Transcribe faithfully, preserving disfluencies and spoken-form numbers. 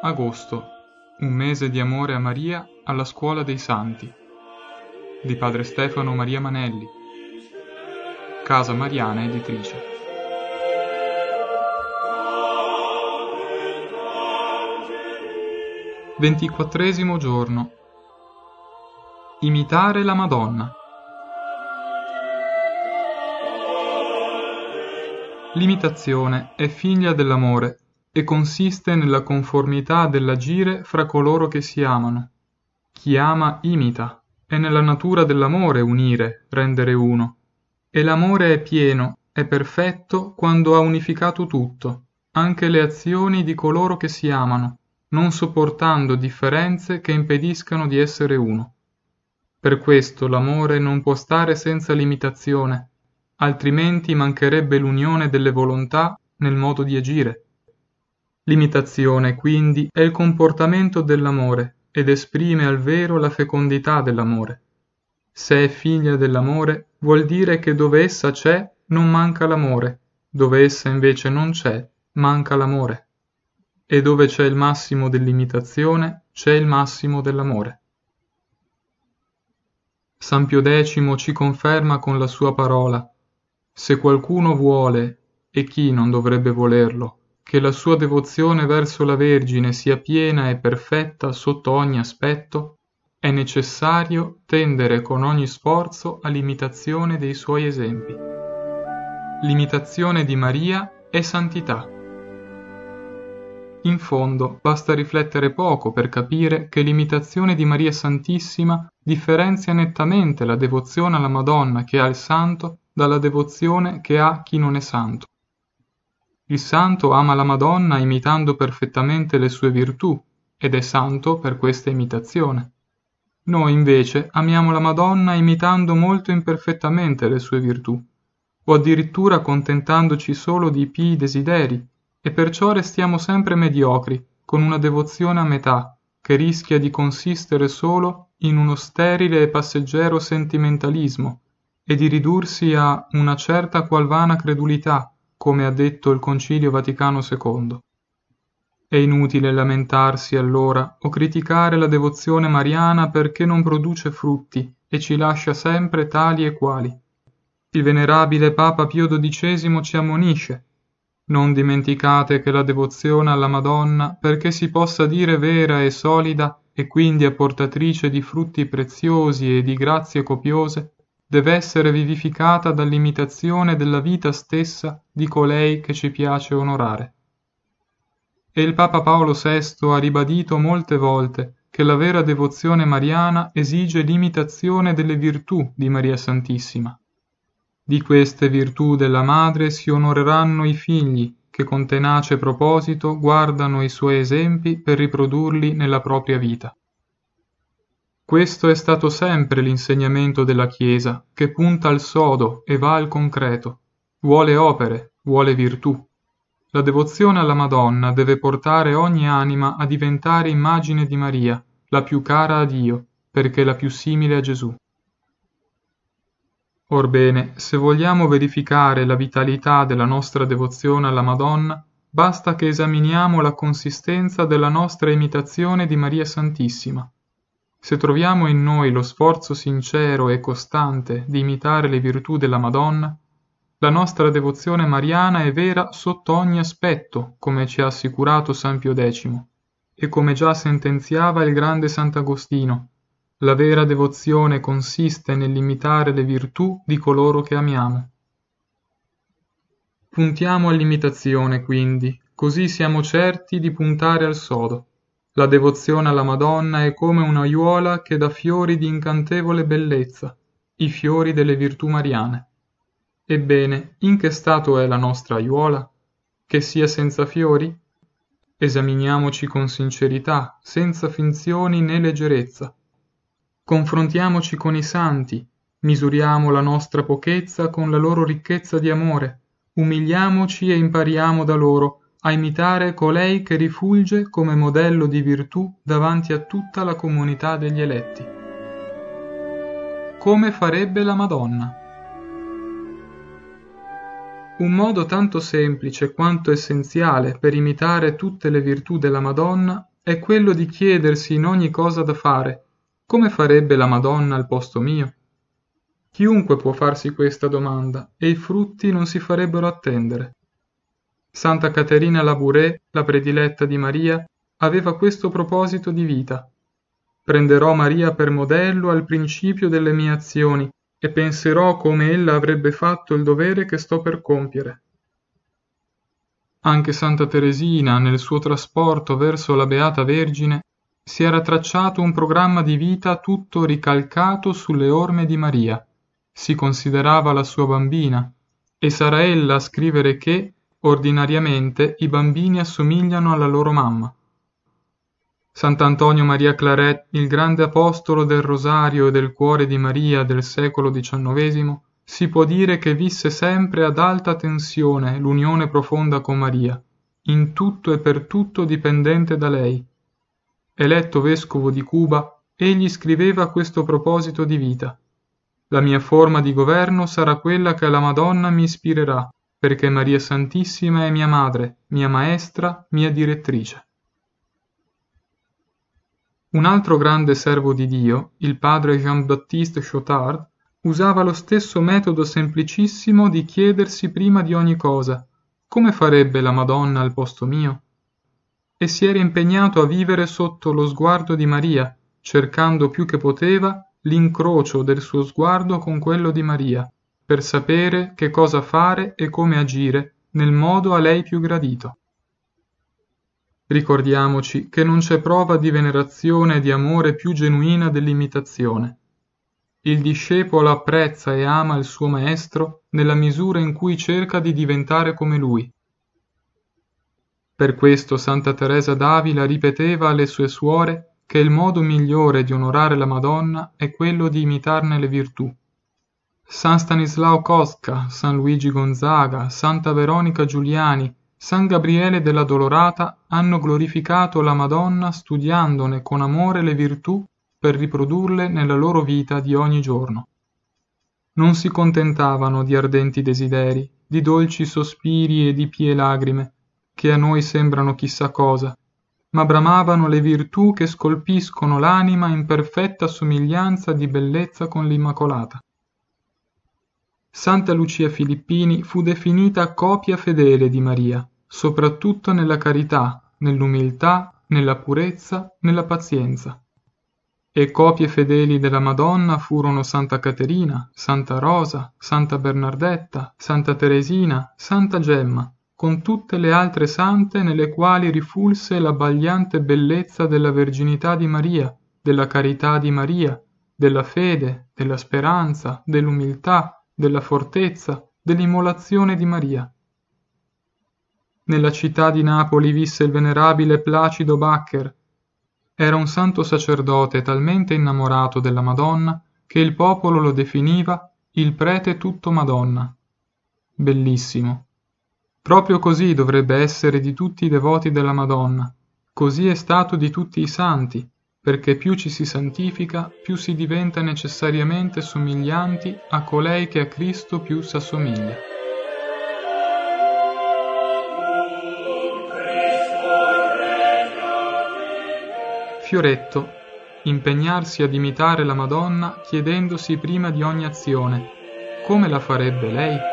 Agosto, un mese di amore a Maria alla Scuola dei Santi, di padre Stefano Maria Manelli, Casa Mariana Editrice. Ventiquattresimo giorno. Imitare la Madonna. L'imitazione è figlia dell'amore e consiste nella conformità dell'agire fra coloro che si amano. Chi ama imita, è nella natura dell'amore unire, rendere uno. E l'amore è pieno, è perfetto quando ha unificato tutto, anche le azioni di coloro che si amano, non sopportando differenze che impediscano di essere uno. Per questo l'amore non può stare senza l'imitazione, altrimenti mancherebbe l'unione delle volontà nel modo di agire. L'imitazione, quindi, è il comportamento dell'amore ed esprime al vero la fecondità dell'amore. Se è figlia dell'amore, vuol dire che dove essa c'è non manca l'amore, dove essa invece non c'è, manca l'amore. E dove c'è il massimo dell'imitazione, c'è il massimo dell'amore. San Pio X ci conferma con la sua parola: se qualcuno vuole, e chi non dovrebbe volerlo, che la sua devozione verso la Vergine sia piena e perfetta sotto ogni aspetto, è necessario tendere con ogni sforzo all'imitazione dei suoi esempi. L'imitazione di Maria è santità. In fondo, basta riflettere poco per capire che l'imitazione di Maria Santissima differenzia nettamente la devozione alla Madonna che ha il santo dalla devozione che ha chi non è santo. Il santo ama la Madonna imitando perfettamente le sue virtù ed è santo per questa imitazione. Noi invece amiamo la Madonna imitando molto imperfettamente le sue virtù, o addirittura contentandoci solo di pii desideri, e perciò restiamo sempre mediocri, con una devozione a metà, che rischia di consistere solo in uno sterile e passeggero sentimentalismo, e di ridursi a una certa qual vana credulità, come ha detto il Concilio Vaticano secondo. È inutile lamentarsi allora o criticare la devozione mariana perché non produce frutti e ci lascia sempre tali e quali. Il venerabile Papa Pio dodicesimo ci ammonisce: non dimenticate che la devozione alla Madonna, perché si possa dire vera e solida e quindi apportatrice di frutti preziosi e di grazie copiose, deve essere vivificata dall'imitazione della vita stessa di colei che ci piace onorare. E il Papa Paolo sesto ha ribadito molte volte che la vera devozione mariana esige l'imitazione delle virtù di Maria Santissima. Di queste virtù della Madre si onoreranno i figli che con tenace proposito guardano i suoi esempi per riprodurli nella propria vita. Questo è stato sempre l'insegnamento della Chiesa, che punta al sodo e va al concreto, vuole opere, vuole virtù. La devozione alla Madonna deve portare ogni anima a diventare immagine di Maria, la più cara a Dio, perché la più simile a Gesù. Orbene, se vogliamo verificare la vitalità della nostra devozione alla Madonna, basta che esaminiamo la consistenza della nostra imitazione di Maria Santissima. Se troviamo in noi lo sforzo sincero e costante di imitare le virtù della Madonna, la nostra devozione mariana è vera sotto ogni aspetto, come ci ha assicurato San Pio X, e come già sentenziava il grande Sant'Agostino: la vera devozione consiste nell'imitare le virtù di coloro che amiamo. Puntiamo all'imitazione, quindi, così siamo certi di puntare al sodo. La devozione alla Madonna è come un'aiuola che dà fiori di incantevole bellezza, i fiori delle virtù mariane. Ebbene, in che stato è la nostra aiuola? Che sia senza fiori? Esaminiamoci con sincerità, senza finzioni né leggerezza. Confrontiamoci con i santi, misuriamo la nostra pochezza con la loro ricchezza di amore, umiliamoci e impariamo da loro a imitare colei che rifulge come modello di virtù davanti a tutta la comunità degli eletti. Come farebbe la Madonna? Un modo tanto semplice quanto essenziale per imitare tutte le virtù della Madonna è quello di chiedersi in ogni cosa da fare: come farebbe la Madonna al posto mio? Chiunque può farsi questa domanda e i frutti non si farebbero attendere. Santa Caterina Labouré, la prediletta di Maria, aveva questo proposito di vita. Prenderò Maria per modello al principio delle mie azioni e penserò come ella avrebbe fatto il dovere che sto per compiere. Anche Santa Teresina, nel suo trasporto verso la Beata Vergine, si era tracciato un programma di vita tutto ricalcato sulle orme di Maria. Si considerava la sua bambina, e sarà ella a scrivere che, ordinariamente, i bambini assomigliano alla loro mamma. Sant'Antonio Maria Claret, il grande apostolo del Rosario e del Cuore di Maria del secolo diciannovesimo, si può dire che visse sempre ad alta tensione l'unione profonda con Maria, in tutto e per tutto dipendente da lei. Eletto vescovo di Cuba, egli scriveva a questo proposito di vita: «La mia forma di governo sarà quella che la Madonna mi ispirerà, perché Maria Santissima è mia madre, mia maestra, mia direttrice». Un altro grande servo di Dio, il padre Jean-Baptiste Chotard, usava lo stesso metodo semplicissimo di chiedersi prima di ogni cosa: come farebbe la Madonna al posto mio? E si era impegnato a vivere sotto lo sguardo di Maria, cercando più che poteva l'incrocio del suo sguardo con quello di Maria, per sapere che cosa fare e come agire nel modo a lei più gradito. Ricordiamoci che non c'è prova di venerazione e di amore più genuina dell'imitazione. Il discepolo apprezza e ama il suo maestro nella misura in cui cerca di diventare come lui. Per questo Santa Teresa d'Avila ripeteva alle sue suore che il modo migliore di onorare la Madonna è quello di imitarne le virtù. San Stanislao Kostka, San Luigi Gonzaga, Santa Veronica Giuliani, San Gabriele della Dolorata hanno glorificato la Madonna studiandone con amore le virtù per riprodurle nella loro vita di ogni giorno. Non si contentavano di ardenti desideri, di dolci sospiri e di pie lagrime, che a noi sembrano chissà cosa, ma bramavano le virtù che scolpiscono l'anima in perfetta somiglianza di bellezza con l'Immacolata. Santa Lucia Filippini fu definita copia fedele di Maria, soprattutto nella carità, nell'umiltà, nella purezza, nella pazienza. E copie fedeli della Madonna furono Santa Caterina, Santa Rosa, Santa Bernardetta, Santa Teresina, Santa Gemma, con tutte le altre sante nelle quali rifulse l'abbagliante bellezza della verginità di Maria, della carità di Maria, della fede, della speranza, dell'umiltà, della fortezza, dell'immolazione di Maria. Nella città di Napoli visse il venerabile Placido Baccher. Era un santo sacerdote talmente innamorato della Madonna che il popolo lo definiva il prete tutto Madonna. Bellissimo. Proprio così dovrebbe essere di tutti i devoti della Madonna. Così è stato di tutti i santi, perché più ci si santifica, più si diventa necessariamente somiglianti a colei che a Cristo più s'assomiglia. Fioretto. Impegnarsi ad imitare la Madonna chiedendosi prima di ogni azione: come la farebbe lei?